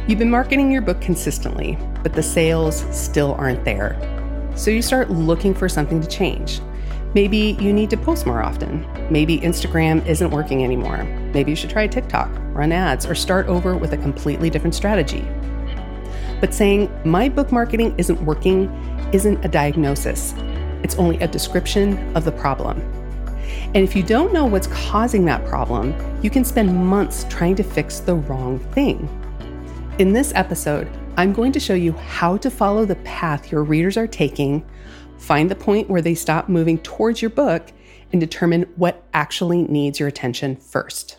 You've been marketing your book consistently, but the sales still aren't there. So you start looking for something to change. Maybe you need to post more often. Maybe Instagram isn't working anymore. Maybe you should try TikTok, run ads, or start over with a completely different strategy. But saying, my book marketing isn't working, isn't a diagnosis. It's only a description of the problem. And if you don't know what's causing that problem, you can spend months trying to fix the wrong thing. In this episode, I'm going to show you how to follow the path your readers are taking, find the point where they stop moving towards your book, and determine what actually needs your attention first.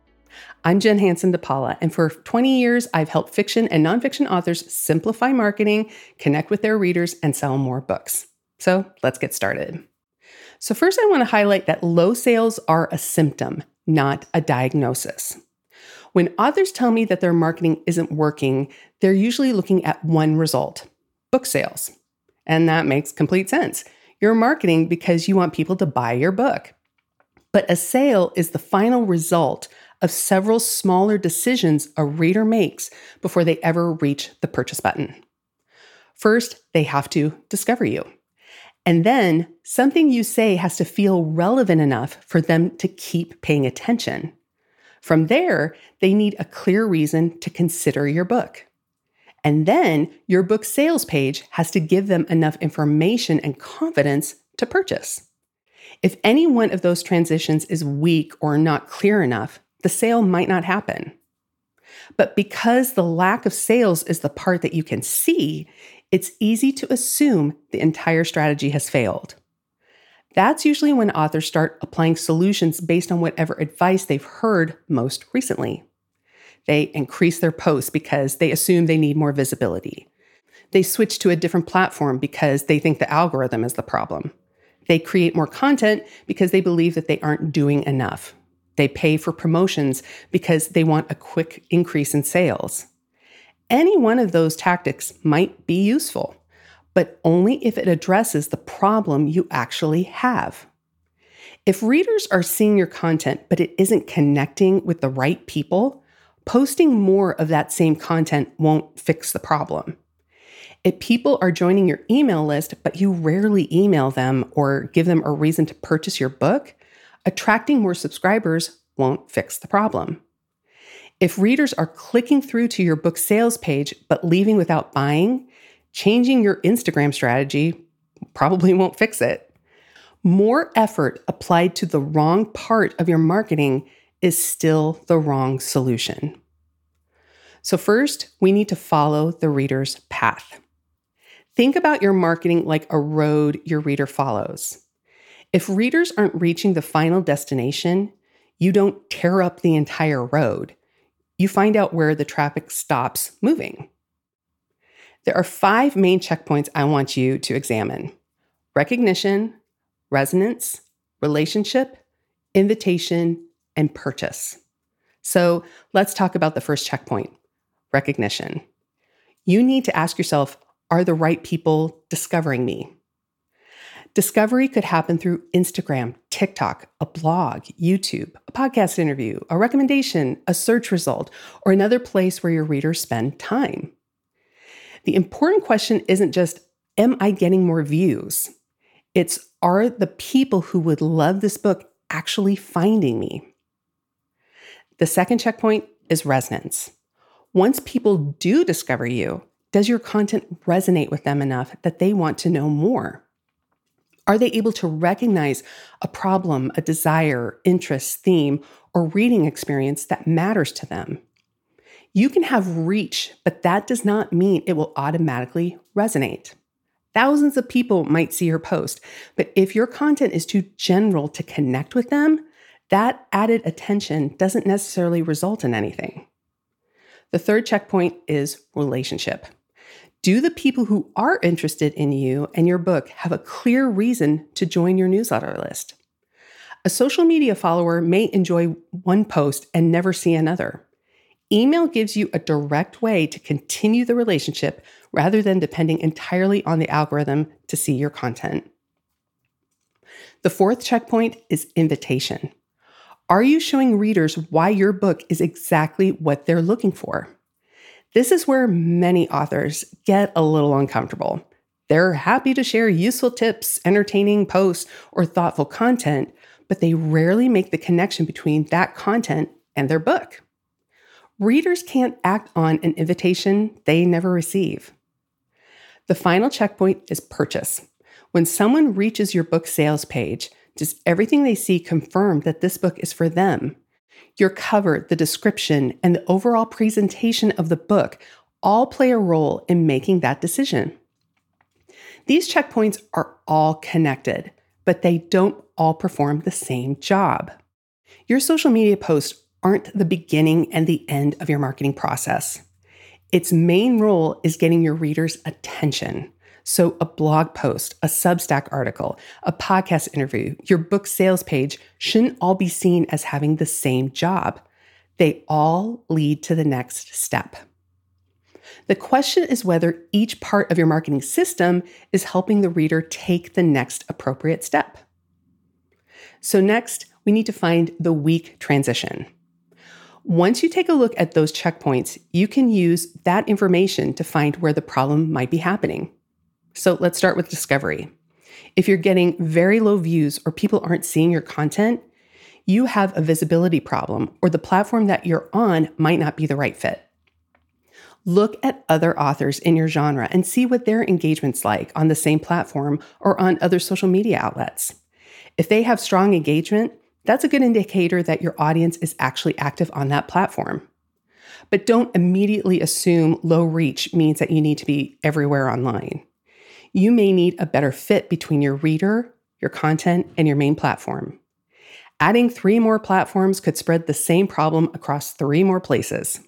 I'm Jen Hansen DePaula, and for 20 years, I've helped fiction and nonfiction authors simplify marketing, connect with their readers, and sell more books. So let's get started. So first, I want to highlight that low sales are a symptom, not a diagnosis. When authors tell me that their marketing isn't working, they're usually looking at one result: book sales. And that makes complete sense. You're marketing because you want people to buy your book. But a sale is the final result of several smaller decisions a reader makes before they ever reach the purchase button. First, they have to discover you. And then something you say has to feel relevant enough for them to keep paying attention. From there, they need a clear reason to consider your book. And then your book sales page has to give them enough information and confidence to purchase. If any one of those transitions is weak or not clear enough, the sale might not happen. But because the lack of sales is the part that you can see, it's easy to assume the entire strategy has failed. That's usually when authors start applying solutions based on whatever advice they've heard most recently. They increase their posts because they assume they need more visibility. They switch to a different platform because they think the algorithm is the problem. They create more content because they believe that they aren't doing enough. They pay for promotions because they want a quick increase in sales. Any one of those tactics might be useful, but only if it addresses the problem you actually have. If readers are seeing your content, but it isn't connecting with the right people, posting more of that same content won't fix the problem. If people are joining your email list, but you rarely email them or give them a reason to purchase your book, attracting more subscribers won't fix the problem. If readers are clicking through to your book sales page, but leaving without buying, changing your Instagram strategy probably won't fix it. More effort applied to the wrong part of your marketing is still the wrong solution. So first, we need to follow the reader's path. Think about your marketing like a road your reader follows. If readers aren't reaching the final destination, you don't tear up the entire road. You find out where the traffic stops moving. There are 5 main checkpoints I want you to examine: recognition, resonance, relationship, invitation, and purchase. So let's talk about the first checkpoint, recognition. You need to ask yourself, are the right people discovering me? Discovery could happen through Instagram, TikTok, a blog, YouTube, a podcast interview, a recommendation, a search result, or another place where your readers spend time. The important question isn't just, am I getting more views? It's, are the people who would love this book actually finding me? The second checkpoint is resonance. Once people do discover you, does your content resonate with them enough that they want to know more? Are they able to recognize a problem, a desire, interest, theme, or reading experience that matters to them? You can have reach, but that does not mean it will automatically resonate. Thousands of people might see your post, but if your content is too general to connect with them, that added attention doesn't necessarily result in anything. The third checkpoint is relationship. Do the people who are interested in you and your book have a clear reason to join your newsletter list? A social media follower may enjoy one post and never see another. Email gives you a direct way to continue the relationship rather than depending entirely on the algorithm to see your content. The fourth checkpoint is invitation. Are you showing readers why your book is exactly what they're looking for? This is where many authors get a little uncomfortable. They're happy to share useful tips, entertaining posts, or thoughtful content, but they rarely make the connection between that content and their book. Readers can't act on an invitation they never receive. The final checkpoint is purchase. When someone reaches your book sales page, does everything they see confirm that this book is for them? Your cover, the description, and the overall presentation of the book all play a role in making that decision. These checkpoints are all connected, but they don't all perform the same job. Your social media posts aren't the beginning and the end of your marketing process. Its main role is getting your readers' attention. So a blog post, a Substack article, a podcast interview, your book sales page shouldn't all be seen as having the same job. They all lead to the next step. The question is whether each part of your marketing system is helping the reader take the next appropriate step. So next, we need to find the weak transition. Once you take a look at those checkpoints, you can use that information to find where the problem might be happening. So let's start with discovery. If you're getting very low views or people aren't seeing your content, you have a visibility problem, or the platform that you're on might not be the right fit. Look at other authors in your genre and see what their engagement's like on the same platform or on other social media outlets. If they have strong engagement, that's a good indicator that your audience is actually active on that platform. But don't immediately assume low reach means that you need to be everywhere online. You may need a better fit between your reader, your content, and your main platform. Adding 3 more platforms could spread the same problem across 3 more places.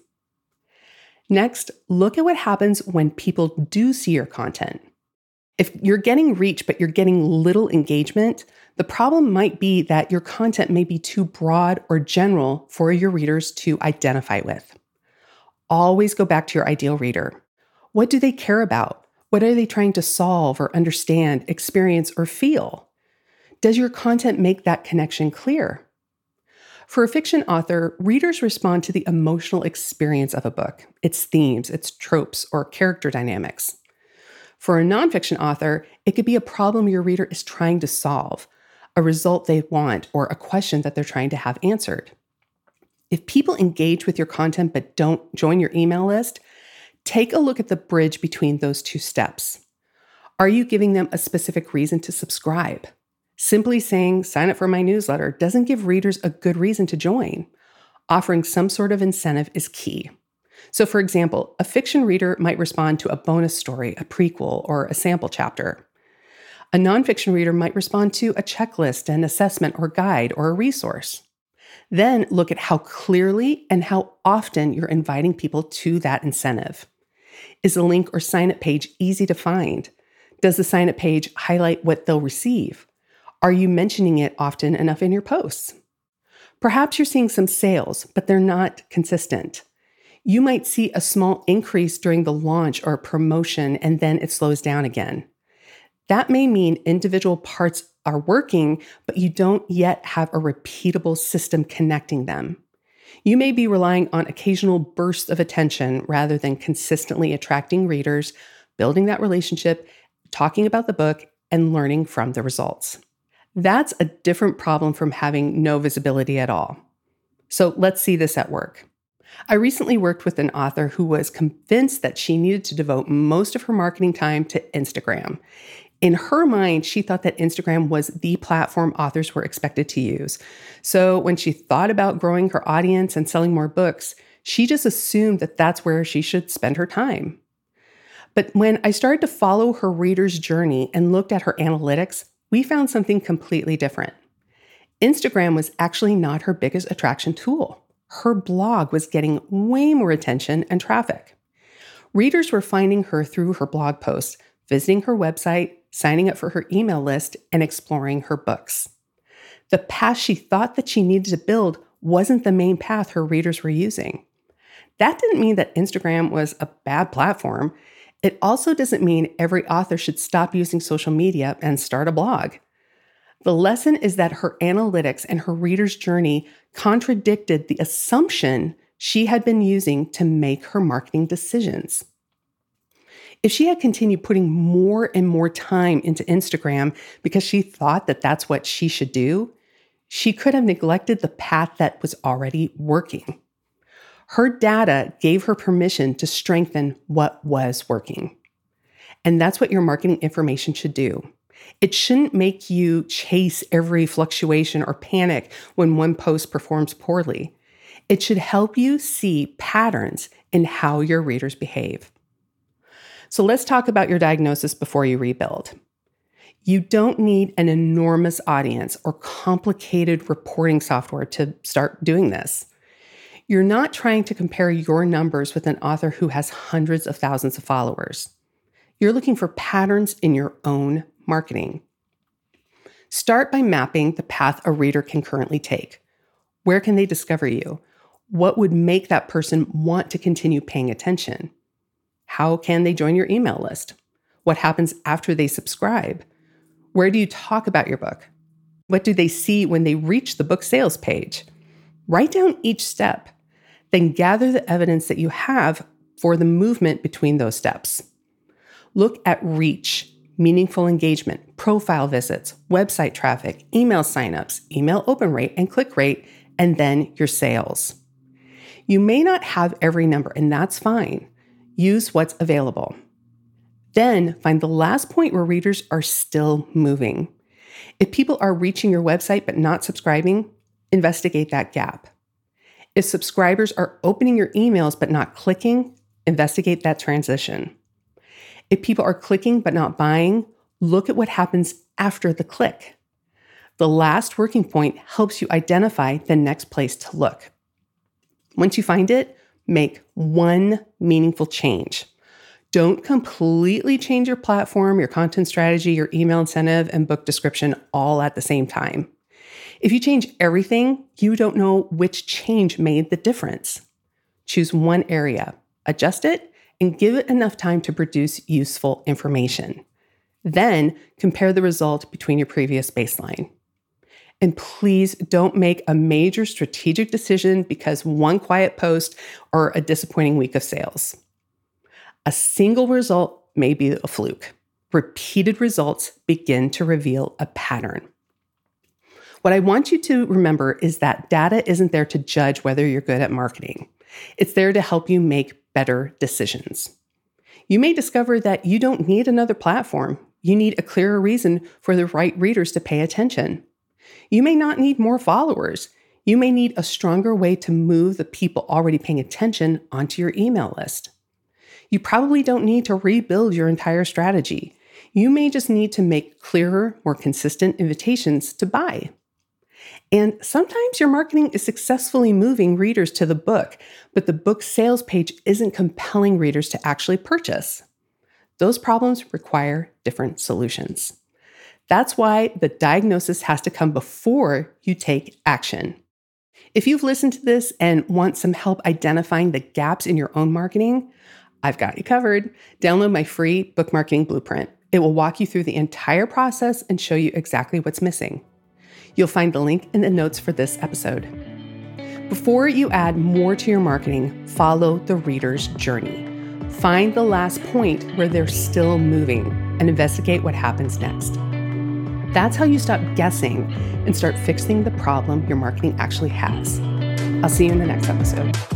Next, look at what happens when people do see your content. If you're getting reach, but you're getting little engagement, the problem might be that your content may be too broad or general for your readers to identify with. Always go back to your ideal reader. What do they care about? What are they trying to solve or understand, experience, or feel? Does your content make that connection clear? For a fiction author, readers respond to the emotional experience of a book, its themes, its tropes, or character dynamics. For a nonfiction author, it could be a problem your reader is trying to solve, a result they want, or a question that they're trying to have answered. If people engage with your content but don't join your email list, take a look at the bridge between those 2 steps. Are you giving them a specific reason to subscribe? Simply saying, sign up for my newsletter doesn't give readers a good reason to join. Offering some sort of incentive is key. So for example, a fiction reader might respond to a bonus story, a prequel, or a sample chapter. A nonfiction reader might respond to a checklist, an assessment or guide, or a resource. Then look at how clearly and how often you're inviting people to that incentive. Is the link or sign-up page easy to find? Does the sign-up page highlight what they'll receive? Are you mentioning it often enough in your posts? Perhaps you're seeing some sales, but they're not consistent. You might see a small increase during the launch or promotion, and then it slows down again. That may mean individual parts are working, but you don't yet have a repeatable system connecting them. You may be relying on occasional bursts of attention rather than consistently attracting readers, building that relationship, talking about the book, and learning from the results. That's a different problem from having no visibility at all. So let's see this at work. I recently worked with an author who was convinced that she needed to devote most of her marketing time to Instagram. In her mind, she thought that Instagram was the platform authors were expected to use. So when she thought about growing her audience and selling more books, she just assumed that that's where she should spend her time. But when I started to follow her reader's journey and looked at her analytics, we found something completely different. Instagram was actually not her biggest attraction tool. Her blog was getting way more attention and traffic. Readers were finding her through her blog posts, visiting her website, signing up for her email list, and exploring her books. The path she thought that she needed to build wasn't the main path her readers were using. That didn't mean that Instagram was a bad platform. It also doesn't mean every author should stop using social media and start a blog. The lesson is that her analytics and her reader's journey contradicted the assumption she had been using to make her marketing decisions. If she had continued putting more and more time into Instagram because she thought that that's what she should do, she could have neglected the path that was already working. Her data gave her permission to strengthen what was working. And that's what your marketing information should do. It shouldn't make you chase every fluctuation or panic when one post performs poorly. It should help you see patterns in how your readers behave. So let's talk about your diagnosis before you rebuild. You don't need an enormous audience or complicated reporting software to start doing this. You're not trying to compare your numbers with an author who has hundreds of thousands of followers. You're looking for patterns in your own marketing. Start by mapping the path a reader can currently take. Where can they discover you? What would make that person want to continue paying attention? How can they join your email list? What happens after they subscribe? Where do you talk about your book? What do they see when they reach the book sales page? Write down each step, then gather the evidence that you have for the movement between those steps. Look at reach, meaningful engagement, profile visits, website traffic, email signups, email open rate, and click rate, and then your sales. You may not have every number, and that's fine. Use what's available. Then find the last point where readers are still moving. If people are reaching your website but not subscribing, investigate that gap. If subscribers are opening your emails but not clicking, investigate that transition. If people are clicking but not buying, look at what happens after the click. The last working point helps you identify the next place to look. Once you find it, make one meaningful change. Don't completely change your platform, your content strategy, your email incentive, and book description all at the same time. If you change everything, you don't know which change made the difference. Choose one area, adjust it, and give it enough time to produce useful information. Then compare the result between your previous baseline. And please don't make a major strategic decision because one quiet post or a disappointing week of sales. A single result may be a fluke. Repeated results begin to reveal a pattern. What I want you to remember is that data isn't there to judge whether you're good at marketing. It's there to help you make better decisions. You may discover that you don't need another platform. You need a clearer reason for the right readers to pay attention. You may not need more followers. You may need a stronger way to move the people already paying attention onto your email list. You probably don't need to rebuild your entire strategy. You may just need to make clearer, more consistent invitations to buy. And sometimes your marketing is successfully moving readers to the book, but the book sales page isn't compelling readers to actually purchase. Those problems require different solutions. That's why the diagnosis has to come before you take action. If you've listened to this and want some help identifying the gaps in your own marketing, I've got you covered. Download my free book marketing blueprint. It will walk you through the entire process and show you exactly what's missing. You'll find the link in the notes for this episode. Before you add more to your marketing, follow the reader's journey. Find the last point where they're still moving and investigate what happens next. That's how you stop guessing and start fixing the problem your marketing actually has. I'll see you in the next episode.